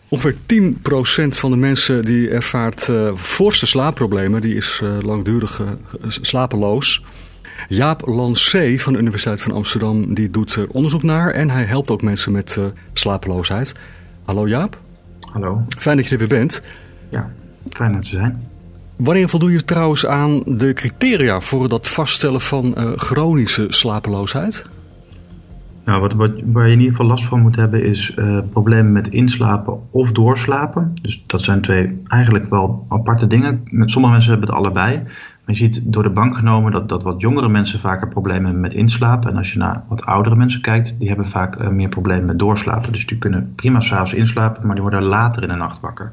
Ongeveer 10% van de mensen die ervaart forse slaapproblemen, die is langdurig slapeloos. Jaap Lancé van de Universiteit van Amsterdam die doet er onderzoek naar en hij helpt ook mensen met slapeloosheid. Hallo Jaap. Hallo. Fijn dat je er weer bent. Ja, fijn er te zijn. Wanneer voldoe je trouwens aan de criteria voor dat vaststellen van chronische slapeloosheid? Nou, waar je in ieder geval last van moet hebben is problemen met inslapen of doorslapen. Dus dat zijn twee eigenlijk wel aparte dingen. Met sommige mensen hebben het allebei. Maar je ziet door de bank genomen dat wat jongere mensen vaker problemen hebben met inslapen. En als je naar wat oudere mensen kijkt, die hebben vaak meer problemen met doorslapen. Dus die kunnen prima 's avonds inslapen, maar die worden later in de nacht wakker.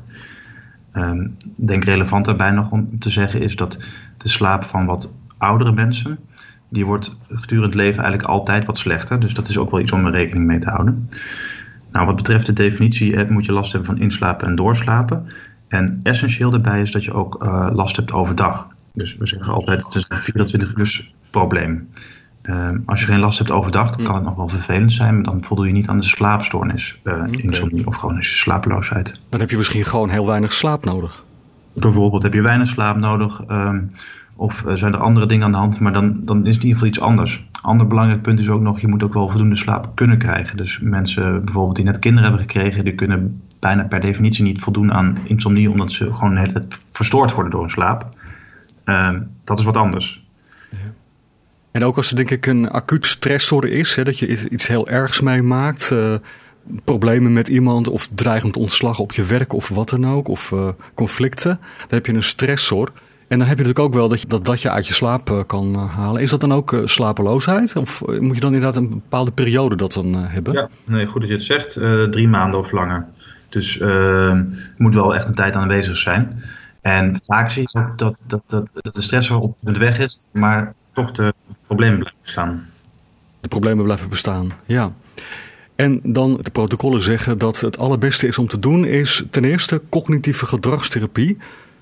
Ik denk relevant daarbij nog om te zeggen is dat de slaap van wat oudere mensen, die wordt gedurende het leven eigenlijk altijd wat slechter. Dus dat is ook wel iets om er rekening mee te houden. Nou, wat betreft de definitie moet je last hebben van inslapen en doorslapen. En essentieel daarbij is dat je ook last hebt overdag. Dus we zeggen altijd het is een 24 uur probleem. Als je geen last hebt overdag, dan kan het nog wel vervelend zijn, maar dan voldoe je niet aan de slaapstoornis, insomnie of chronische slapeloosheid. Dan heb je misschien gewoon heel weinig slaap nodig. Bijvoorbeeld heb je weinig slaap nodig, of zijn er andere dingen aan de hand, maar dan is het in ieder geval iets anders. Ander belangrijk punt is ook nog, je moet ook wel voldoende slaap kunnen krijgen. Dus mensen bijvoorbeeld die net kinderen hebben gekregen, die kunnen bijna per definitie niet voldoen aan insomnie, omdat ze gewoon de hele tijd verstoord worden door hun slaap. Dat is wat anders. Ja. En ook als er denk ik een acuut stressor is, dat je iets heel ergs meemaakt, problemen met iemand of dreigend ontslag op je werk of wat dan ook, of conflicten, dan heb je een stressor. En dan heb je natuurlijk ook wel dat je uit je slaap kan halen. Is dat dan ook slapeloosheid? Of moet je dan inderdaad een bepaalde periode dat dan hebben? Ja, nee, goed dat je het zegt. 3 maanden of langer. Dus er moet wel echt een tijd aanwezig zijn. En vaak zie je ook dat de stressor op de weg is, maar toch de problemen blijven bestaan. De problemen blijven bestaan, ja. En dan de protocollen zeggen dat het allerbeste is om te doen is ten eerste cognitieve gedragstherapie.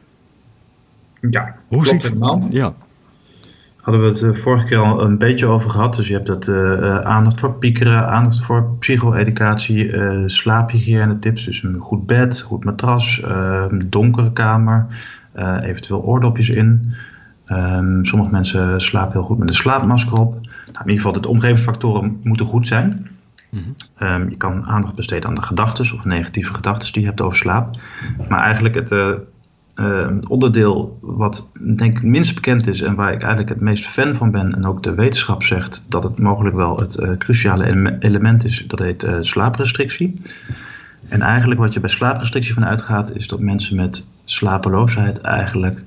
Ja, hoe ziet het? Ja. Hadden we het vorige keer al een beetje over gehad. Dus je hebt het aandacht voor piekeren, aandacht voor psycho-educatie, slaaphygiëne tips. Dus een goed bed, goed matras, donkere kamer, eventueel oordopjes in. Sommige mensen slapen heel goed met een slaapmasker op. Nou, in ieder geval, de omgevingsfactoren moeten goed zijn. Mm-hmm. Je kan aandacht besteden aan de gedachtes of negatieve gedachtes die je hebt over slaap. Maar eigenlijk het onderdeel wat denk ik het minst bekend is en waar ik eigenlijk het meest fan van ben en ook de wetenschap zegt dat het mogelijk wel het cruciale element is, dat heet slaaprestrictie. En eigenlijk wat je bij slaaprestrictie van uitgaat is dat mensen met slapeloosheid eigenlijk,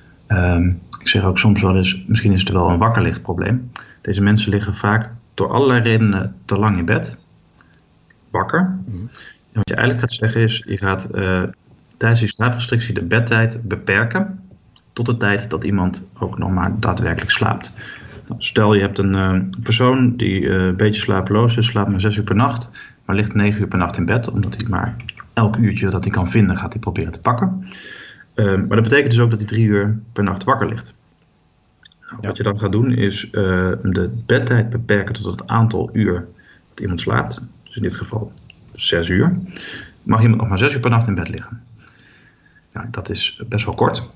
ik zeg ook soms wel eens, misschien is het wel een wakkerlichtprobleem. Deze mensen liggen vaak door allerlei redenen te lang in bed, wakker. En wat je eigenlijk gaat zeggen is, je gaat tijdens die slaaprestrictie de bedtijd beperken tot de tijd dat iemand ook nog maar daadwerkelijk slaapt. Nou, stel je hebt een persoon die een beetje slapeloos is, slaapt maar 6 uur per nacht, maar ligt 9 uur per nacht in bed, omdat hij maar elk uurtje dat hij kan vinden gaat hij proberen te pakken. Maar dat betekent dus ook dat hij 3 uur per nacht wakker ligt. Nou, wat je dan gaat doen is de bedtijd beperken tot het aantal uur dat iemand slaapt. Dus in dit geval 6 uur. Mag iemand nog maar 6 uur per nacht in bed liggen. Nou, dat is best wel kort.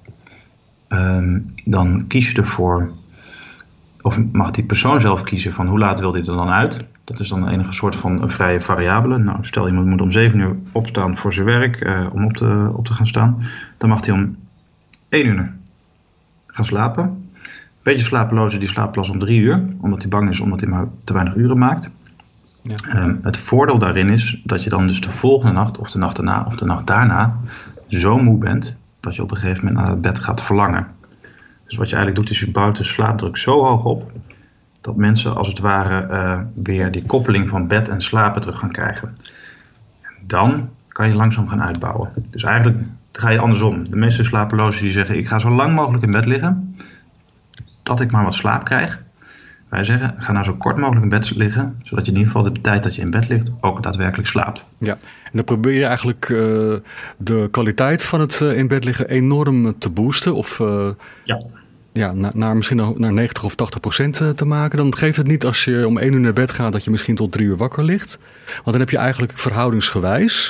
Dan kies je ervoor, of mag die persoon zelf kiezen van hoe laat wil hij er dan uit. Dat is dan een enige soort van een vrije variabele. Nou, stel iemand moet om 7 uur opstaan voor zijn werk, om op te gaan staan. Dan mag hij om 1 uur gaan slapen. Een beetje slapeloze die slaapt pas om 3 uur, omdat hij bang is omdat hij maar te weinig uren maakt. Ja. Het voordeel daarin is dat je dan dus de volgende nacht of de nacht daarna of de nacht daarna zo moe bent dat je op een gegeven moment naar het bed gaat verlangen. Dus wat je eigenlijk doet is je bouwt de slaapdruk zo hoog op dat mensen als het ware weer die koppeling van bed en slapen terug gaan krijgen. Dan kan je langzaam gaan uitbouwen. Dus eigenlijk ga je andersom. De meeste slapelozen die zeggen ik ga zo lang mogelijk in bed liggen dat ik maar wat slaap krijg. Wij zeggen, ga nou zo kort mogelijk in bed liggen, zodat je in ieder geval de tijd dat je in bed ligt ook daadwerkelijk slaapt. Ja, en dan probeer je eigenlijk de kwaliteit van het in bed liggen enorm te boosten. Of misschien naar 90 of 80% te maken. Dan geeft het niet als je om 1 uur naar bed gaat dat je misschien tot 3 uur wakker ligt. Want dan heb je eigenlijk verhoudingsgewijs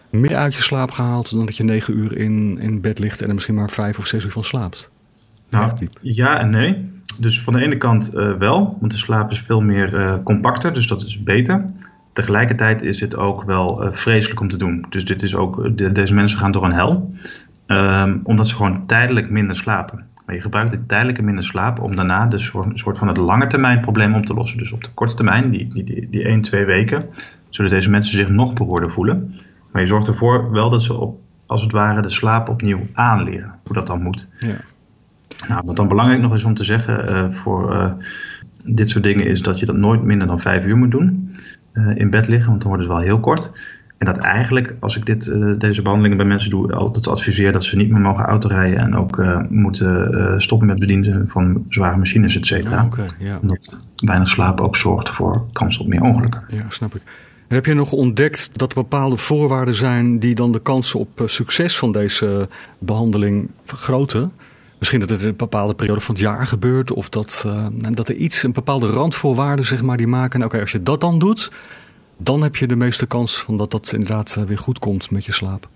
meer uit je slaap gehaald dan dat je 9 uur in bed ligt en er misschien maar 5 of 6 uur van slaapt? Nou, ja en nee. Dus van de ene kant wel, want de slaap is veel meer compacter, dus dat is beter. Tegelijkertijd is het ook wel vreselijk om te doen. Dus dit is ook, deze mensen gaan door een hel, omdat ze gewoon tijdelijk minder slapen. Maar je gebruikt de tijdelijke minder slaap om daarna dus een soort van het lange termijn probleem op te lossen. Dus op de korte termijn, die 1-2 weken, zullen deze mensen zich nog behoorder voelen. Maar je zorgt ervoor wel dat ze als het ware de slaap opnieuw aanleren, hoe dat dan moet. Ja. Nou, wat dan belangrijk nog is om te zeggen voor dit soort dingen is dat je dat nooit minder dan 5 uur moet doen in bed liggen, want dan wordt het wel heel kort. En dat eigenlijk, als ik deze behandelingen bij mensen doe, altijd adviseer dat ze niet meer mogen autorijden en ook moeten stoppen met bedienen van zware machines, et cetera. Okay, ja. Omdat weinig slaap ook zorgt voor kans op meer ongelukken. Ja, snap ik. En heb je nog ontdekt dat er bepaalde voorwaarden zijn die dan de kansen op succes van deze behandeling vergroten? Misschien dat het in een bepaalde periode van het jaar gebeurt, of dat er een bepaalde randvoorwaarden, zeg maar, die maken. Oké, als je dat dan doet, dan heb je de meeste kans van dat inderdaad weer goed komt met je slaap.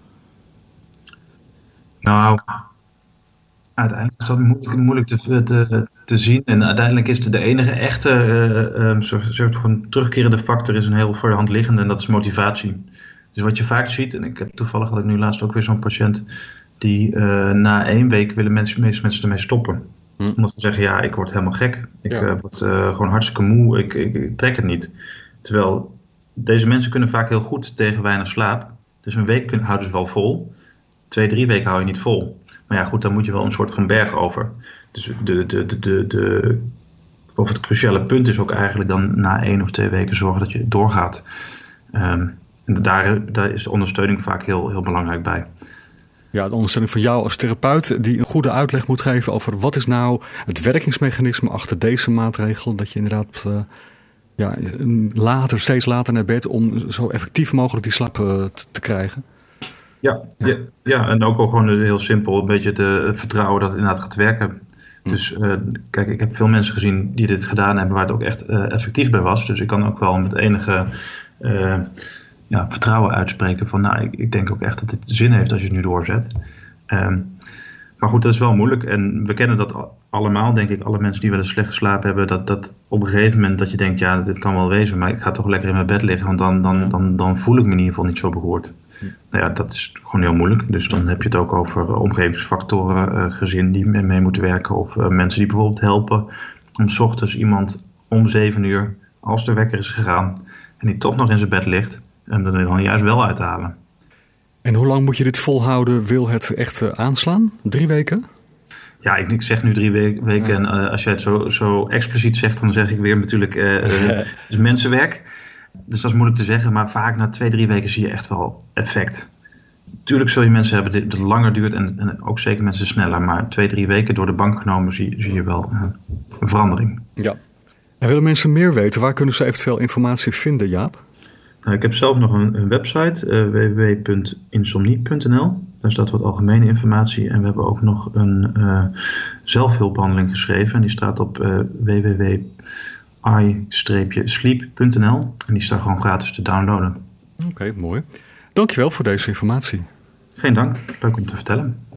Nou, uiteindelijk is dat moeilijk te zien. En uiteindelijk is de enige echte soort van terugkerende factor is een heel voor de hand liggende en dat is motivatie. Dus wat je vaak ziet, en ik heb toevallig had ik nu laatst ook weer zo'n patiënt die na 1 week willen meeste mensen ermee stoppen. Omdat ze zeggen, ja, ik word helemaal gek. Ik word gewoon hartstikke moe, ik trek het niet. Terwijl deze mensen kunnen vaak heel goed tegen weinig slaap. Dus een week houden ze wel vol. 2-3 weken hou je niet vol. Maar ja, goed, dan moet je wel een soort van berg over. Dus of het cruciale punt is ook eigenlijk dan na 1 of 2 weken zorgen dat je doorgaat. En daar is de ondersteuning vaak heel, heel belangrijk bij. Ja, de ondersteuning van jou als therapeut die een goede uitleg moet geven over wat is nou het werkingsmechanisme achter deze maatregel. Dat je inderdaad steeds later naar bed om zo effectief mogelijk die slaap te krijgen. Ja, en ook gewoon heel simpel een beetje te vertrouwen dat het inderdaad gaat werken. Dus kijk, ik heb veel mensen gezien die dit gedaan hebben waar het ook echt effectief bij was. Dus ik kan ook wel met enige vertrouwen uitspreken van nou, ik denk ook echt dat dit zin heeft als je het nu doorzet. Maar goed, dat is wel moeilijk. En we kennen dat allemaal, denk ik, alle mensen die wel eens slecht geslapen hebben, dat op een gegeven moment dat je denkt, ja, dit kan wel wezen, maar ik ga toch lekker in mijn bed liggen, want dan voel ik me in ieder geval niet zo beroerd. Nou ja, dat is gewoon heel moeilijk. Dus dan heb je het ook over omgevingsfactoren, gezin die mee moeten werken of mensen die bijvoorbeeld helpen om 's ochtends iemand om 7 uur, als de wekker is gegaan en die toch nog in zijn bed ligt, en er dan juist wel uit te halen. En hoe lang moet je dit volhouden? Wil het echt aanslaan? 3 weken? Ja, ik zeg nu 3 weken. En als jij het zo expliciet zegt, dan zeg ik weer natuurlijk, het is mensenwerk. Dus dat is moeilijk te zeggen, maar vaak na 2-3 weken zie je echt wel effect. Tuurlijk zul je mensen hebben die het langer duurt en ook zeker mensen sneller. Maar 2-3 weken door de bank genomen zie je wel een verandering. Ja. En willen mensen meer weten? Waar kunnen ze eventueel informatie vinden, Jaap? Nou, ik heb zelf nog een website, www.insomnie.nl. Daar staat wat algemene informatie. En we hebben ook nog een zelfhulpbehandeling geschreven. En die staat op www.i-sleep.nl. En die staat gewoon gratis te downloaden. Oké, mooi. Dankjewel voor deze informatie. Geen dank. Leuk om te vertellen.